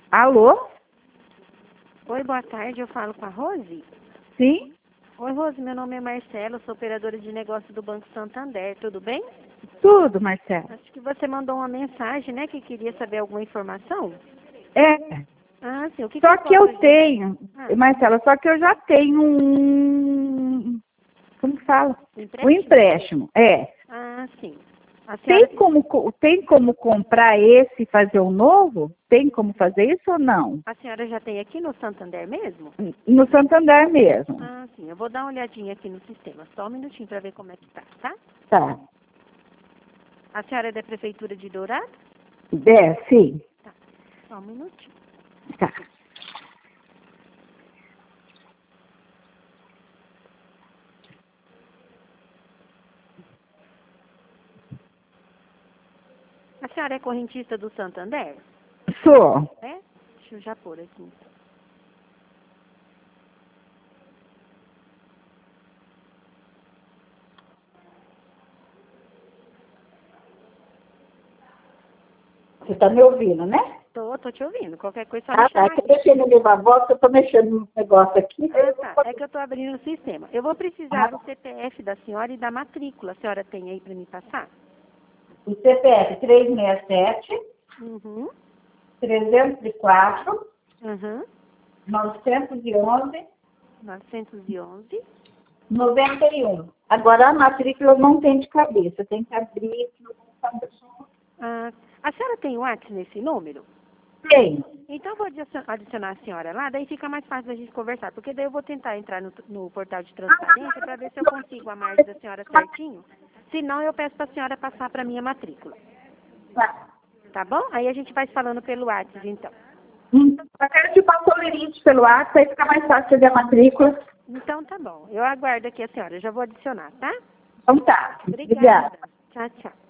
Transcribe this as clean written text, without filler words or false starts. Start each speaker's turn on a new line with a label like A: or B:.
A: Alô?
B: Oi, boa tarde, eu falo com a Rose?
A: Sim?
B: Oi, Rose, meu nome é Marcelo, sou operadora de negócio do Banco Santander, tudo bem?
A: Tudo, Marcelo.
B: Acho que você mandou uma mensagem, né, que queria saber alguma informação?
A: É,
B: Ah, sim, o que
A: só
B: que
A: que
B: eu
A: eu
B: posso ajudar?
A: tenho,
B: Ah,
A: Marcela, só que eu já tenho como que fala?
B: o
A: Um
B: empréstimo?
A: empréstimo, é.
B: Ah, sim. A senhora...
A: Tem como comprar esse e fazer um novo? Tem como fazer isso ou não?
B: A senhora já tem aqui no Santander mesmo?
A: No Santander mesmo.
B: Ah, sim, eu vou dar uma olhadinha aqui no sistema, só um minutinho para ver como é que tá?
A: Tá.
B: A senhora é da Prefeitura de Dourado?
A: É, sim.
B: Tá, só um minutinho.
A: Tá.
B: A senhora é correntista do Santander?
A: Sou.
B: É? Deixa eu já pôr aqui, então.
A: Você está me ouvindo, né?
B: Tô te ouvindo. Qualquer coisa é só me
A: Ah, tá.
B: chamar
A: É que eu
B: aqui.
A: deixei no viva voz, eu estou mexendo no negócio aqui.
B: Ah, tá. É que eu tô abrindo o sistema. Eu vou precisar
A: Ah,
B: do CPF da senhora e da matrícula. A senhora tem aí para me passar?
A: o CPF 367
B: Uhum.
A: 304
B: Uhum.
A: 911
B: 911.
A: 91. Agora a matrícula não tem de cabeça, tem que abrir no computador.
B: Ah, a senhora tem o WhatsApp nesse número?
A: Tem.
B: Então eu vou adicionar a senhora lá, daí fica mais fácil da gente conversar, porque daí eu vou tentar entrar no portal de transparência para ver se eu consigo a margem da senhora certinho. Se não, eu peço para a senhora passar para minha matrícula.
A: Tá.
B: Tá bom? Aí a gente vai se falando pelo WhatsApp, então.
A: Então, eu quero te passar o limite pelo WhatsApp, aí fica mais fácil fazer a matrícula.
B: Então tá bom. Eu aguardo aqui a senhora. Eu já vou adicionar, tá?
A: Então tá. Obrigada.
B: Obrigada. Tchau, tchau.